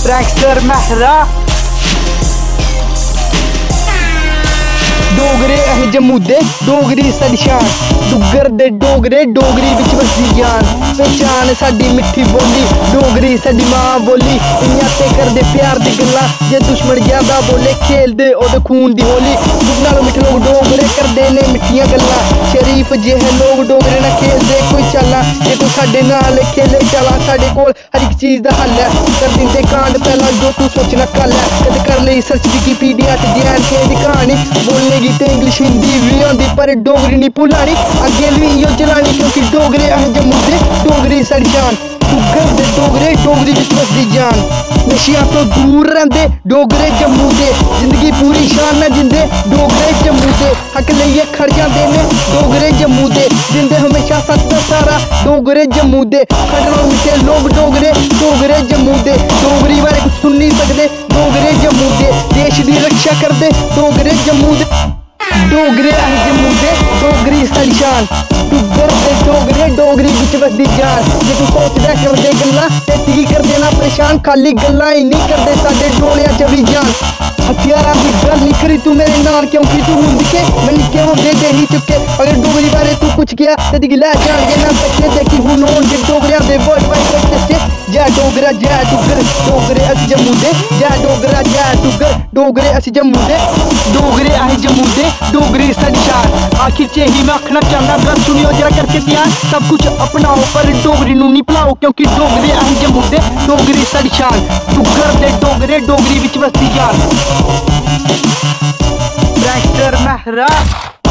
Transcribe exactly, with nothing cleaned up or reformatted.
Proctor महरा डोगरे अह जम्मू दे डोगरी साडी शान डुग्गर दे डोगरे डोगरी विच वसदी जान पहचान साडी मिट्ठी बोली डोगरी साडी मां बोली इयां ते करदे प्यार दी गल्लां जे दुश्मन ज्यादा बोले खेलदे ओदे खून दी होली दुख नाल मिट्ठे लोग डोगरे करदे ने मिट्ठियां गल्लां शरीफ जेहे लोग डोगरे ना खेलदे कोई चालां जे तू साडे नाल खेले चालां साडे कोल हर एक चीज दा हल है कर दिंदे कांड पहला जो तू सोचना कल है कद कर ले सर्च विकीपीडिया ते जे एंड के दी कहानी बोलने ते इंग्लिश हिंदी भी आंदी पर डोगरी नहीं भुलानी अगे भी इयो चलानी क्योंकि डोगरे अह जम्मू दे डोगरी साडी शान डुग्गर दे डोगरे डोगरी विच वसदी जान नशियां तो दूर रहिंदे डोगरे जम्मू दे जिंदगी पूरी शान ना जिंदे डोगरे जम्मू दे हक लइए खड़ जांदे ने डोगरे जम्मू दे जिंदे हमेशा सच दा सारा डोगरे जम्मू दे खड़ना मिट्ठे लोग डोगरे डोगरे जम्मू दे डोगरी बारे कुछ सुन नहीं सकदे डोगरे जम्मू दे देश दी रक्षा करदे डोगरे जम्मू दे डोगरे अह जम्मू दे डोगरी साडी शान डुग्गर दे डोगरे डोगरी विच वसदी जान जे तू सोचदा करदे गल्लां ते ती कर देना परेशान खाली गल्लां ही नहीं करदे साडे डोलियां च भी जान हथियारां दी गल नहीं करी तू मेरे नाल क्योंकि तू हुण दिखे मैं निक्के होंदे दे ही चुके अगर डोगरी बारे तू कुछ किया ते दिख लै जाणगे ना बच्चे देखी हुण होणगे डोगरियां दे वर्ल्ड वाइड चर्चे जै डोगरा जै डुग्गर डोगरे अस जम्मू दे जै डोगरा जै डुग्गर डोगरे अस जम्मू दे डोगरे अस जम्मू दे डोगरी साडी शान आखिर च यही मैं आखना चाहंदा गल सुनियो जरा करके ध्यान सब कुछ अपनाओ पर डोगरी नू नहीं भुलाओ क्योंकि डोगरे अस जम्मू दे डोगरी साडी शान डुग्गर दे डोगरे डोगरी विच वसदी जान प्रैक्टर महरा।